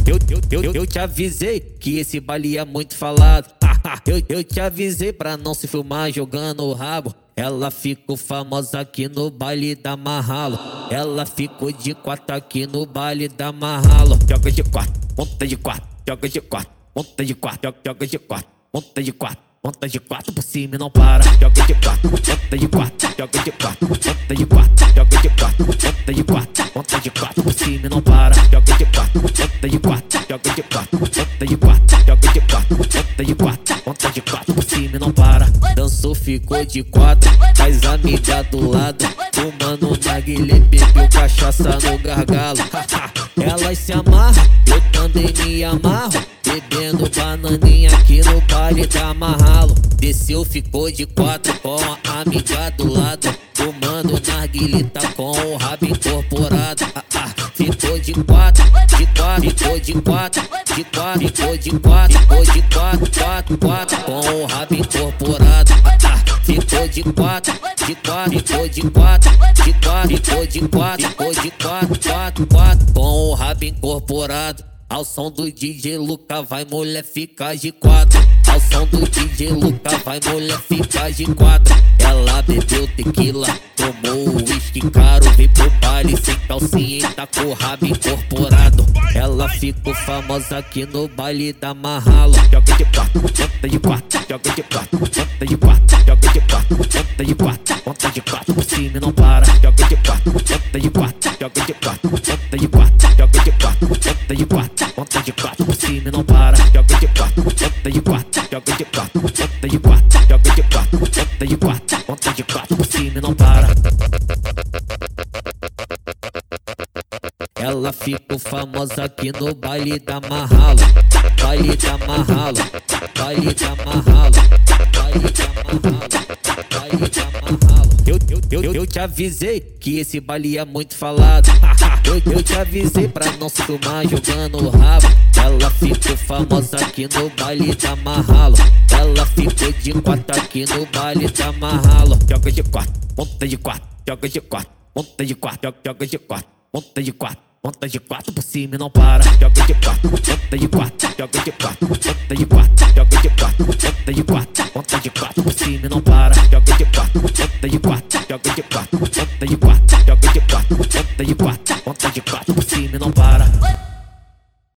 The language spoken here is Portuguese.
Eu te avisei que esse baile é muito falado. Eu te avisei pra não se filmar jogando o rabo. Ela ficou famosa aqui no baile da Marralo. Ela ficou de quatro aqui no baile da Marralo. Joga de quatro, monta de quatro, joga de quatro, monta de quatro, joga de quatro, monta de quatro, monta de quatro por cima e não para. Joga de quatro, monta de quatro, joga de quatro, monta de quatro, joga de quatro, monta de quatro, monta de quatro por cima e não para. Joga de quatro, monta de quatro, joga de quatro, monta de quatro, joga de quatro, monta de quatro, monta de quatro por cima e não para. Dançou, ficou de quatro, faz amiga do lado, fumando narguilé, bebeu cachaça no gargalo. Elas se amarram, eu também me amarro, bebendo bananinha aqui no baile da Marralo. Desceu, ficou de quatro com a amiga do lado, fumando narguilita com o rabo incorporado. Ficou de quatro, de quatro, ficou de quatro, de quatro, ficou de quatro, ficou de quatro, quatro, quatro, com o rabo incorporado. Ficou de quatro, de quatro, ficou de quatro, de quatro, ficou de quatro, ficou de quatro, quatro, quatro, com o rabo incorporado. Ao som do DJ Luca, vai mulher ficar de quatro. Ao som do DJ Luca, vai mulher ficar de quatro. Ela bebeu tequila, tomou uísque caro, veio pro baile sem calcinha e tá com o rabo incorporado. Ela ficou famosa aqui no baile da Marralo. Joga de quatro, monta de quatro, joga de quatro, monta de quatro, joga de quatro, monta de quatro, monta de quatro por cima e não para. Joga de quatro, monta de quatro, joga de quatro, monta de quatro, joga de quatro, monta de quatro, monta de quatro por cima e não para. Joga de quatro, monta de quatro, joga de quatro, monta de quatro, joga de quatro, monta de quatro, monta de quatro por cima e não para. Ela ficou famosa aqui no baile da Marralo. Baile da Marralo, baile da Marralo, baile da Marralo, baile da Marralo. Eu te avisei que esse baile é muito falado. Eu te avisei pra não se filmar jogando o rabo. Ela ficou famosa aqui no baile da Marralo. Ela ficou de quatro aqui no baile da Marralo. Joga de quatro, monta de quatro, joga de quatro, monta de quatro, joga de quatro, monta de quatro, monta de quatro por cima e não para. Joga de quatro, monta de quatro, joga de quatro, monta de quatro, joga de quatro, monta de quatro, monta de quatro por cima e não para. Joga de quatro, monta de quatro, joga de quatro, monta de quatro, joga de quatro, monta de quatro, monta de quatro por cima e não para.